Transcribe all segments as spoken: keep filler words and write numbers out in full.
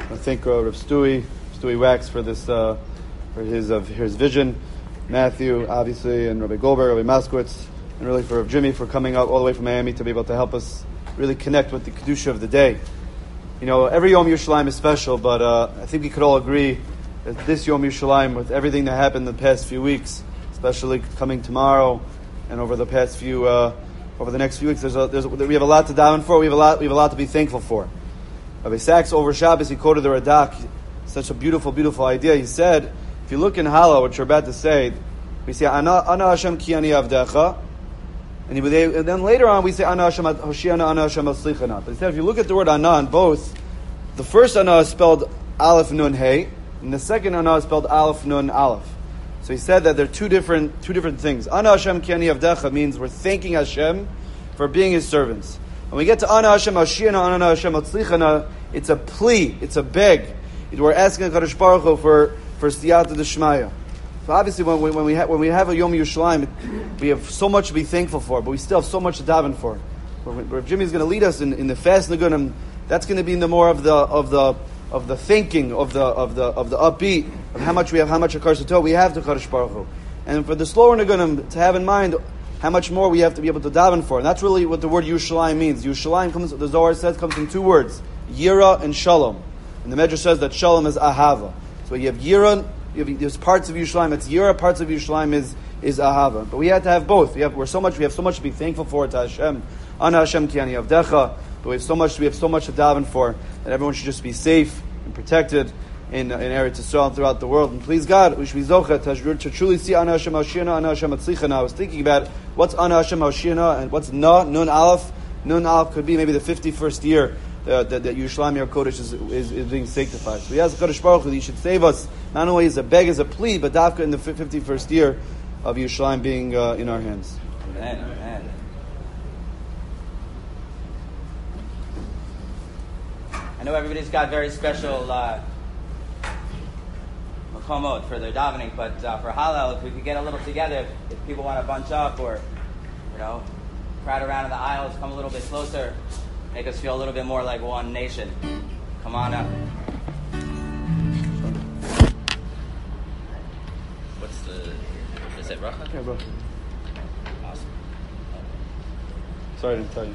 I thank uh, Rav Stewie, Stewie Wax for this, uh, for his uh, his vision. Matthew, obviously, and Rabbi Goldberg, Rabbi Moskowitz, and really for Rav Jimmy for coming out all the way from Miami to be able to help us really connect with the Kedusha of the day. You know, every Yom Yerushalayim is special, but uh, I think we could all agree that this Yom Yerushalayim, with everything that happened in the past few weeks, especially coming tomorrow and over the past few, uh, over the next few weeks, there's a, there's a, we have a lot to daven for. We have a lot, we have a lot to be thankful for. Rabbi Sachs over Shabbos, he quoted the Radak, such a beautiful, beautiful idea. He said, if you look in Hallel, what you're about to say, we say, Ana, Ana Hashem ki ani avdecha, and, he, and then later on we say, Ana Hashem Hoshiana, Ana Hashem Aslichana. But he said, if you look at the word Ana in both, the first Ana is spelled Aleph Nun Hey, and the second Ana is spelled Aleph Nun Aleph. So he said that they're two different two different things. Ana Hashem ki ani avdecha means we're thanking Hashem for being His servants. When we get to Ana Hashem Hoshiana, Ana Hashem Aslichana, it's a plea, it's a beg. We're asking HaKadosh Baruch Hu for for Siyata D'Shmaya. So obviously, when we when we, ha- when we have a Yom Yerushalayim, we have so much to be thankful for, but we still have so much to daven for. Where Jimmy's going to lead us in, in the fast Nagunim, that's going to be in the more of the of the of the thinking of the of the of the upbeat of how much we have, how much HaKadosh Baruch we have to Kadosh Baruch Hu, and for the slower Nagunim to have in mind how much more we have to be able to daven for, and that's really what the word Yerushalayim means. Yerushalayim comes, the Zohar says, comes from two words: Yira and Shalom. And the Medrash says that Shalom is Ahava. So you have Yira, you have, there's parts of Yerushalayim, it's Yira, parts of Yerushalayim is, is Ahava. But we have to have both. We have, we're so much, we have so much to be thankful for to Hashem. Ana Hashem ki ani avdecha. But we have so much, we have so much to daven for, that everyone should just be safe and protected in, in Eretz Yisrael and throughout the world. And please God, we should be zocha to, to truly see Ana Hashem Hoshiana, Ana Hashem Atzlichana. I was thinking about what's Ana Hashem Hoshiana and what's Na, Nun Aleph. Nun Aleph could be maybe the fifty-first year Uh, that, that Yerushalayim Yer Kodesh is, is, is being sanctified. So we ask Kadosh Baruch Hu that He should save us, not only as a beg, as a plea, but dafka in the fifty-first year of Yerushalayim being uh, in our hands. Amen. Amen. I know everybody's got very special uh, makomot for their davening, but uh, for Hallel, if we could get a little together, if people want to bunch up or, you know, crowd around in the aisles, come a little bit closer. Make us feel a little bit more like one nation. Come on up. What's the... Is it Bracha? Yeah, Bracha. Awesome. Sorry I didn't tell you.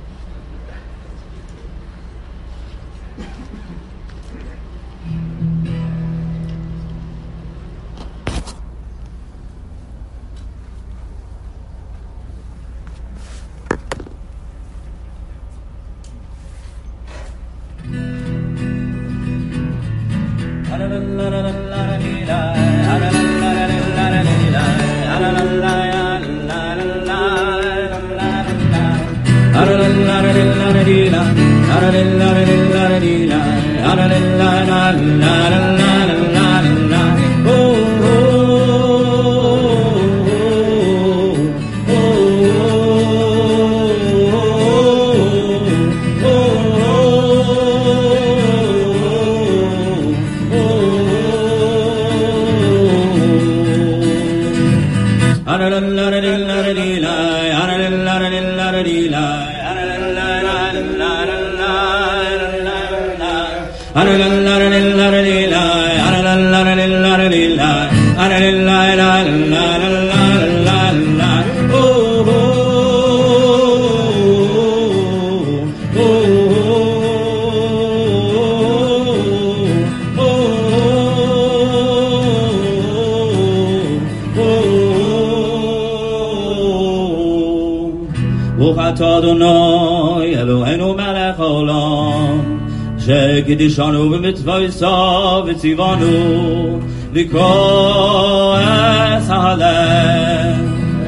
Kedishanu v'mitzvaysav v'tzivanu v'kol es ha'aleh.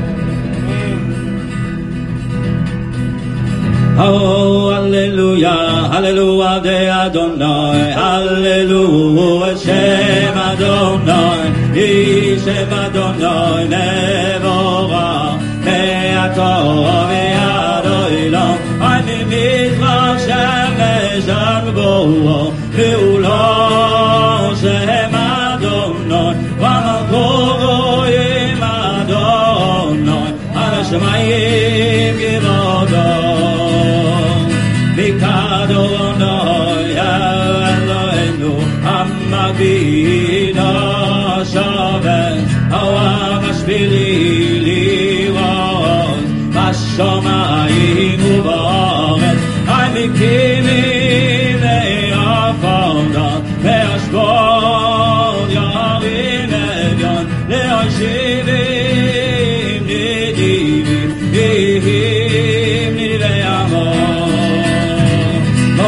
Oh, hallelujah, hallelujah de Adonai, hallelujah, Shem Adonai, Shem Adonai, Nevora, Me'atov v'yadoilam, Ani mizvah Shem Ne'ezar bo, Ve'ulo Shem Adonai, V'malko Yim Adonai, Al Shemayim Givodon. Adonai, Eloheinu, הגבינה שווה העם השבילי לראות בשמיים ובארץ המקימים לעבודה ואשכול ירים עליון להשיבים נדיבים יהים נדבי עמון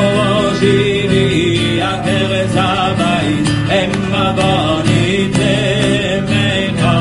מושיבי הכרס הבית הם מבונית למכה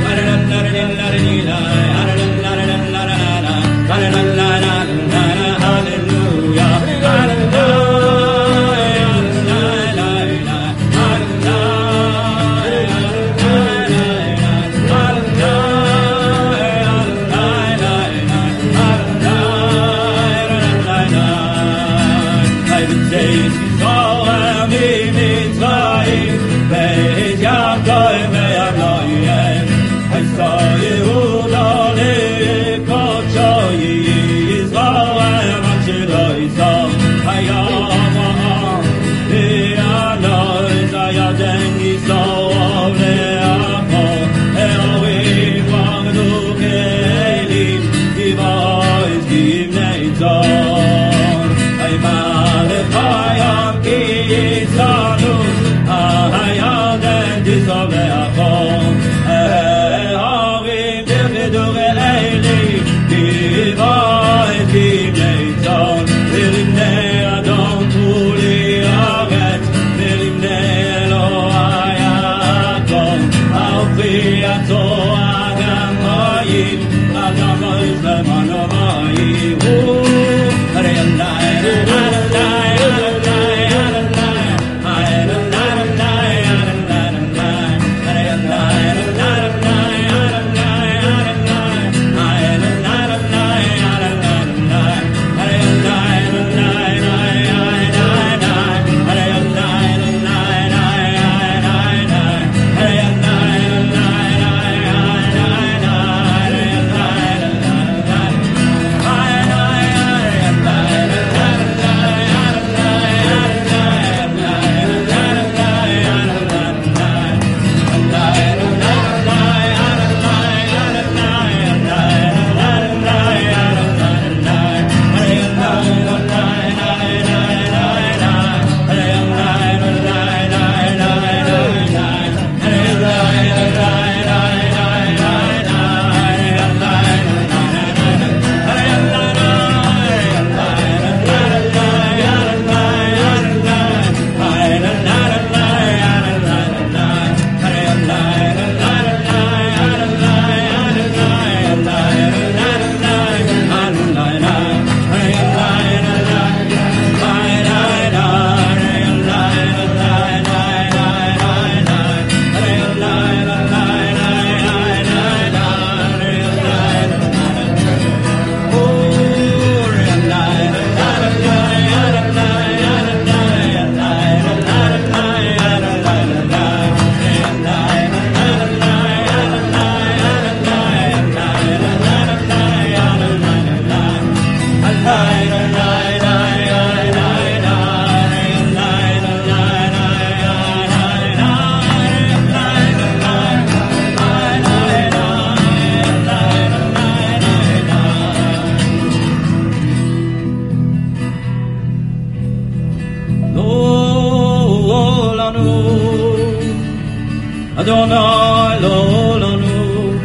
Adonai Lolanu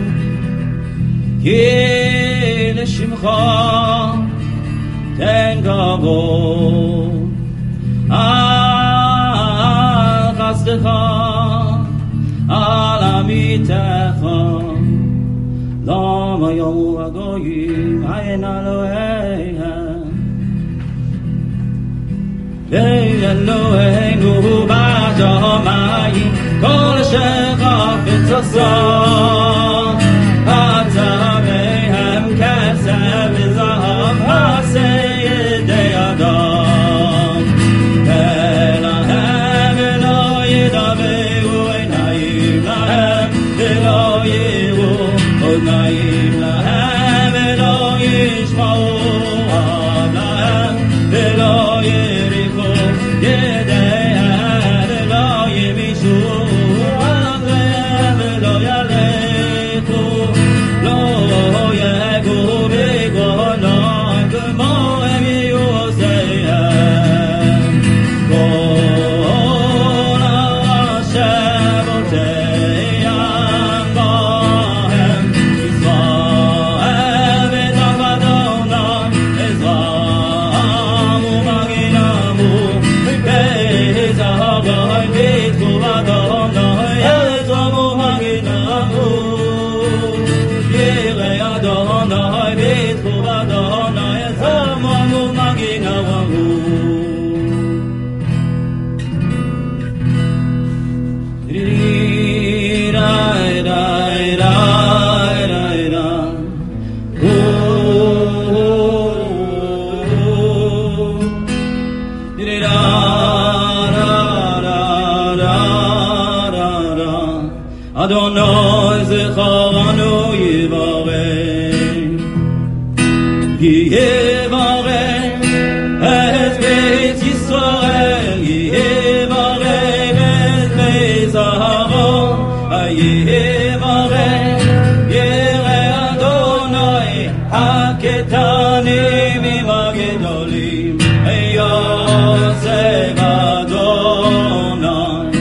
Ki Shimcha Ten Kavod Al Chasdecha Al Amitecha Lama Yomu Agoyim Ayin Eloheihem Leil Eloheinu B'Shamayim Kol Shechafetz Asah Hatamehem Kesef V'Zahav Hasei Yedei Adam V'lahem V'lo Yidaveru Einayim Lahem V'lo Yiru Odnayim Lahem V'lo Yishma'u Av Lahem V'lo Yirichu Yedeihem V'lo Yimi Adonai zecharanu yivarech, yivarech et Beit Yisrael, yivarech et Beit Aharon, yivarech yireh Adonai haketanim im hagedolim, Yosef Adonai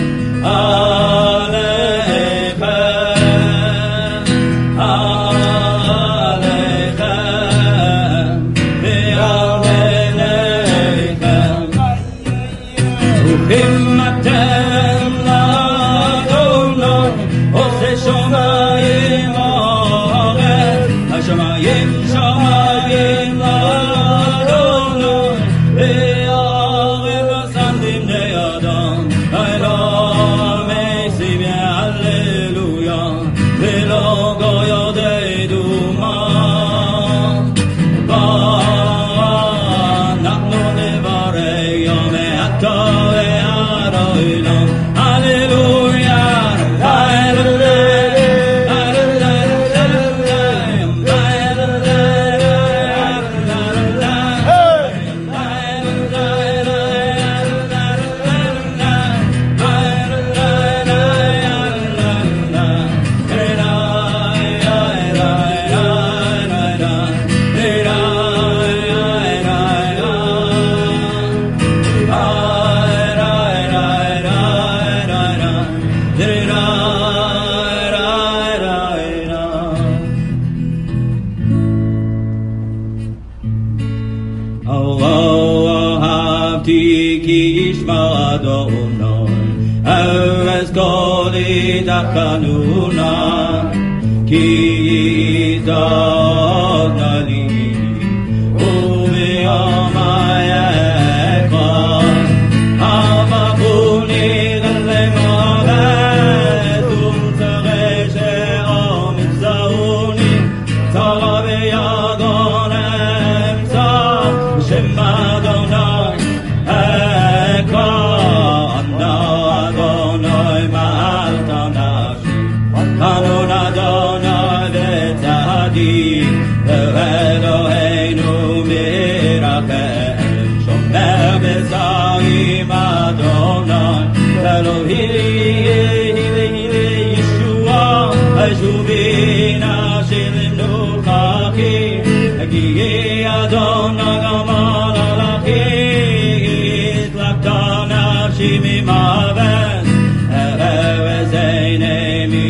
Kanuna ki dagnali uvi amayeka avabuni galemavet umtareshe amzauni talabe yagonem sa shemadonai eka anda agonai ma'altana Kanun Adonai v'tahadi Eloheinu mirachem Shomer b'zayim Adonai Elohim Yeshua Eshuvina shilimnu chachim Egi Adonai gamal alachim Tlakta nafshi mimavet Erez einemi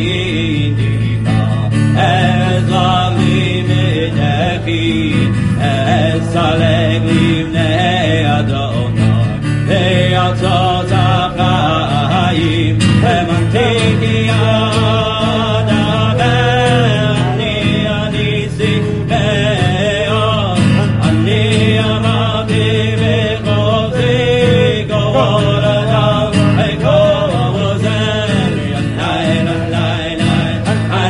Salem livnei Adonai ve'atzot ha'chaim emantikei adaber ani anisi me'od ani amati v'chovzi kol adam kol ozen yanai yanai yanai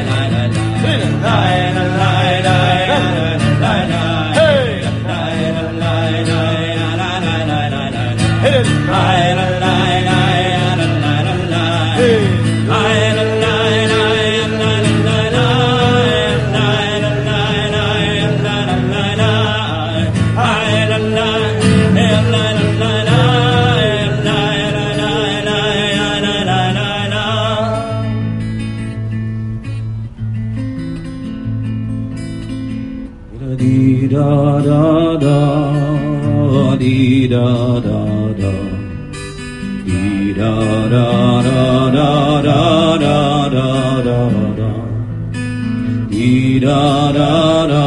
da da da dee da da da dee da da da da da da da da da dee da da da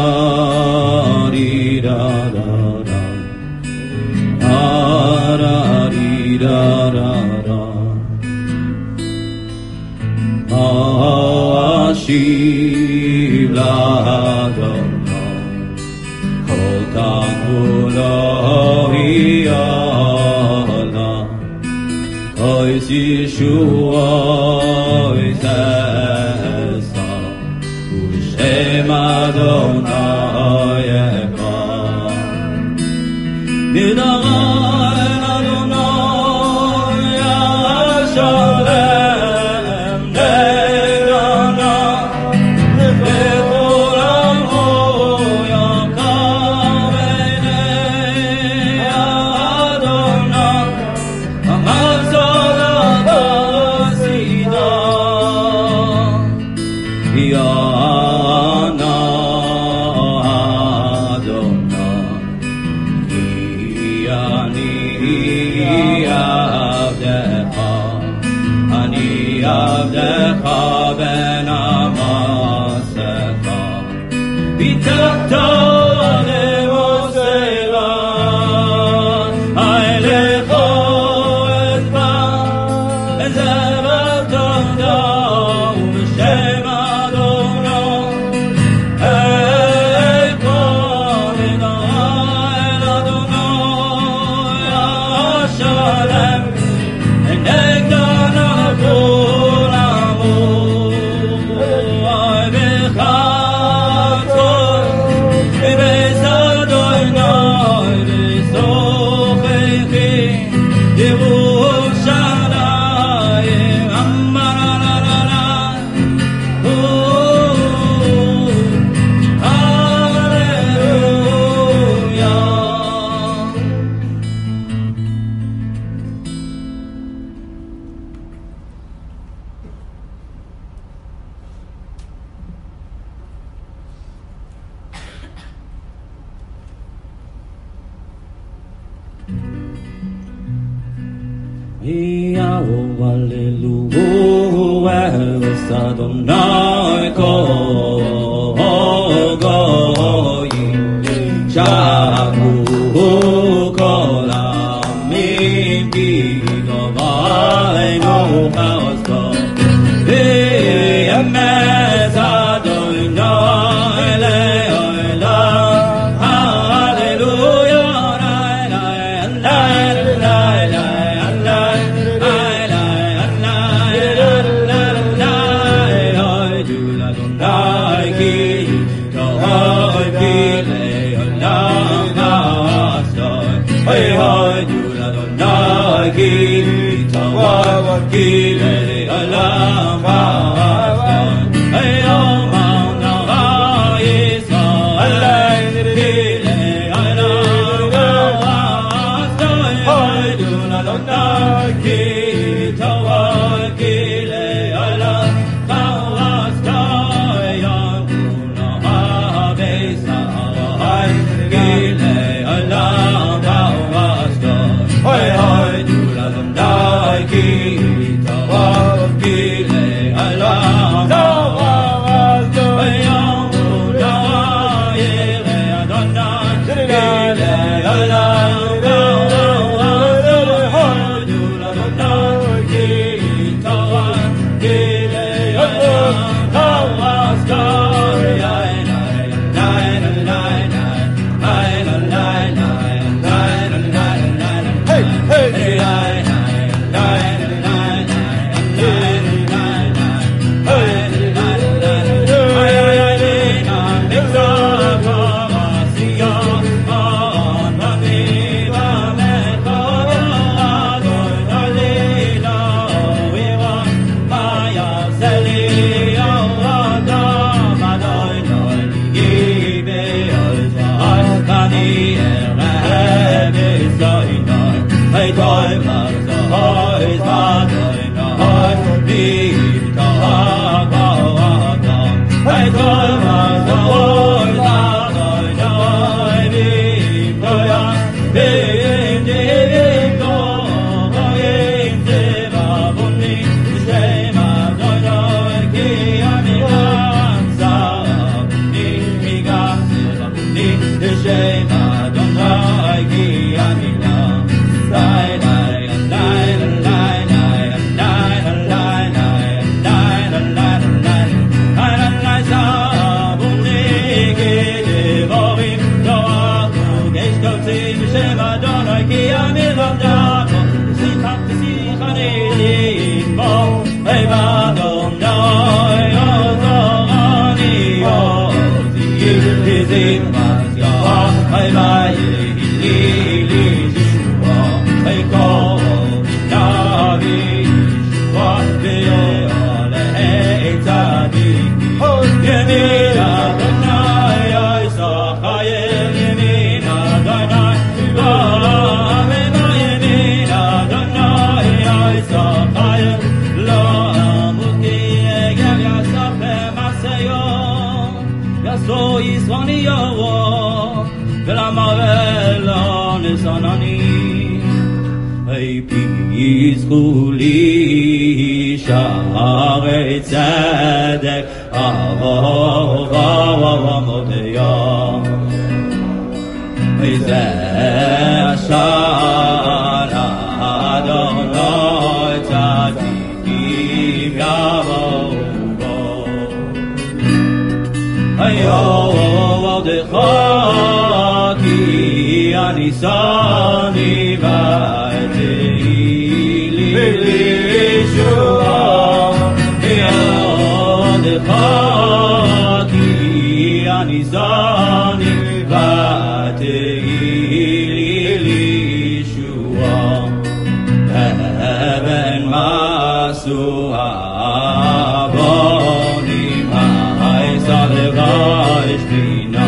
dee da da da da da dee da da da. Ashiv l'Adonai kol ta'amulo hiyala ois Yeshua ois esa u'shem Adonai echad Nid'al Adonai Hashem Ne'gana Le'kol amo yakar b'nei Adonai Amazon Adosida Yana Adonai Ani Avdecha ben Amasecha B'tachta le'mosera Ha'elecho etba Ezev toda u'b'shem Adonai Eiko Nid'al Adonai Hashem Ne'gana kol amo Ay b'chatzot B'beis Adonai B'sochechi Yerushalayim Amaralala Hallelujah. Yahweh, hallelujah, es Adonai kol goyim, shaku kol amim, ki gavaynu chasto, v'yemes Adonai le'olam, hallelujah, la la la la la. Hoy hoy du la dondai ki tawaf ki le Yizkuli Sha'arei Tzedek Ahova Modeya Ezeh Ashar Adonai Tzadikim Yavovo Hayodecha Ki Anisani V'Etei Anizani Vatei Lishua Heaven Masu Abonim Ha'izadevaish Bina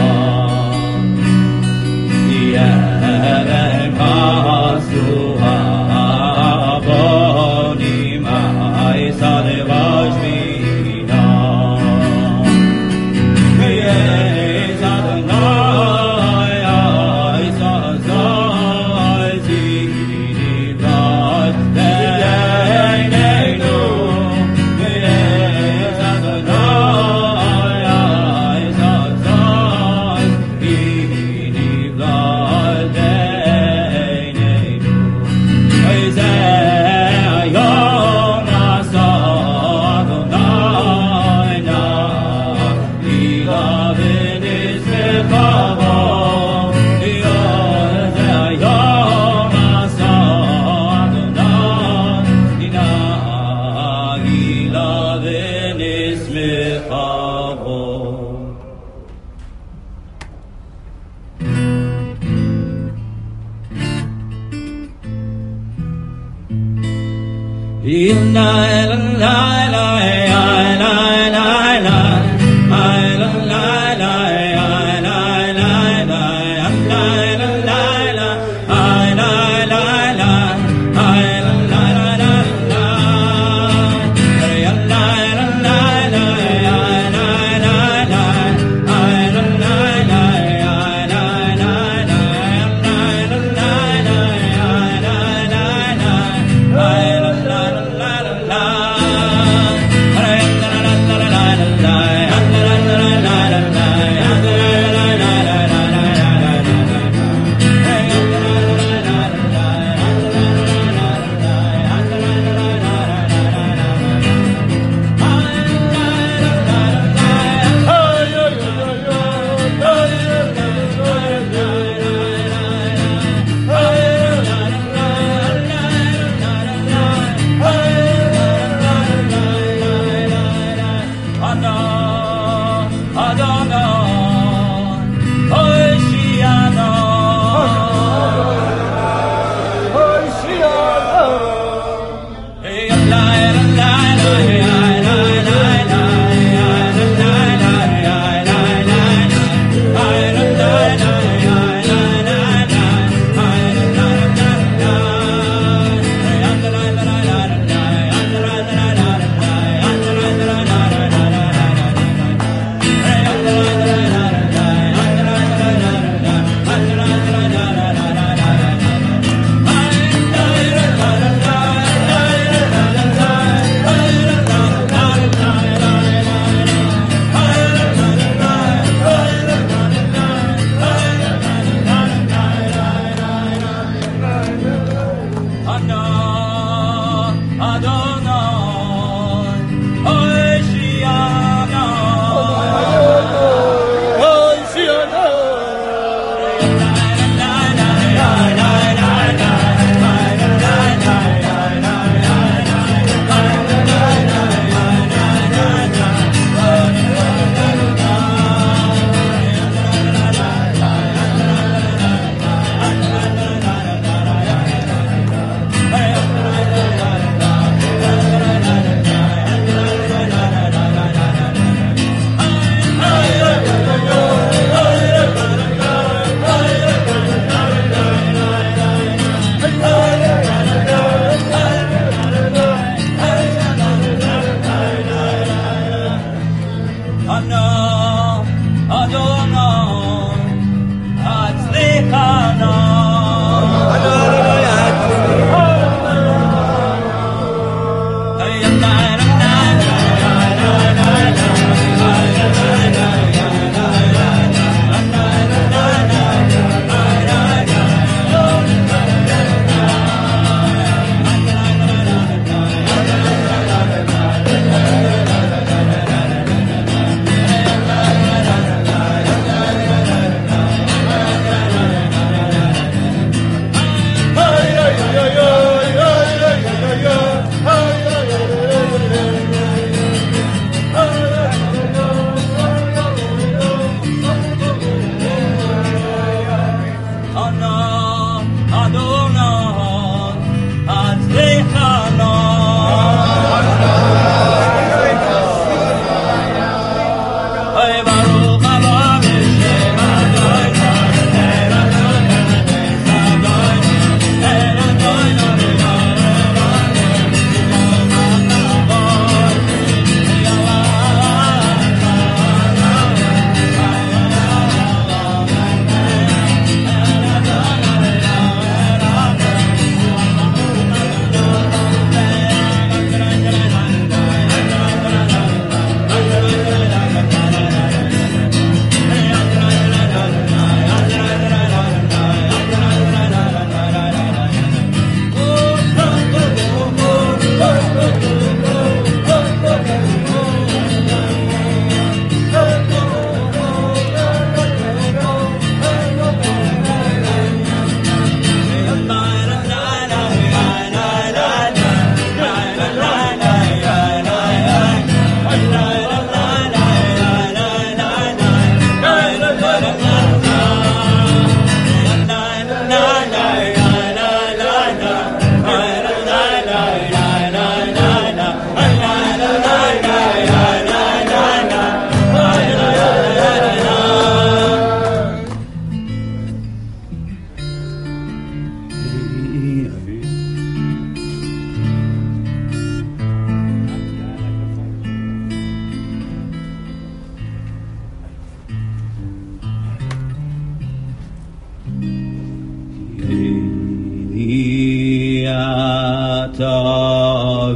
Heaven Masu Abonim Ha'izadevaish Bina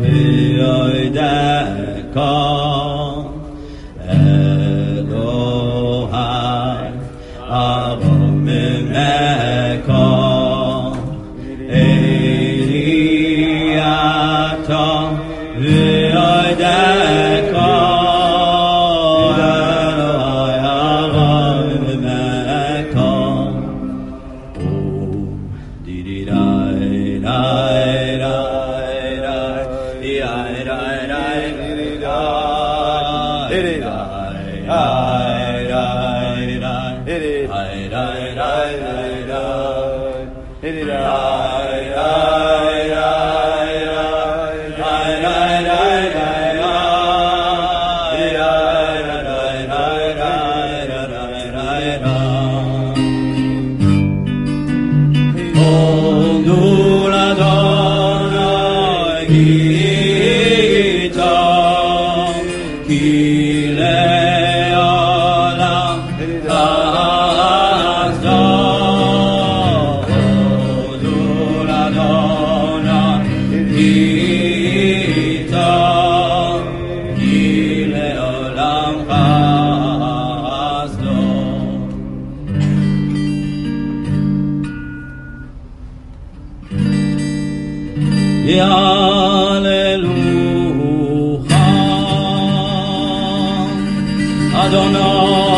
Hallelujah, Adonai.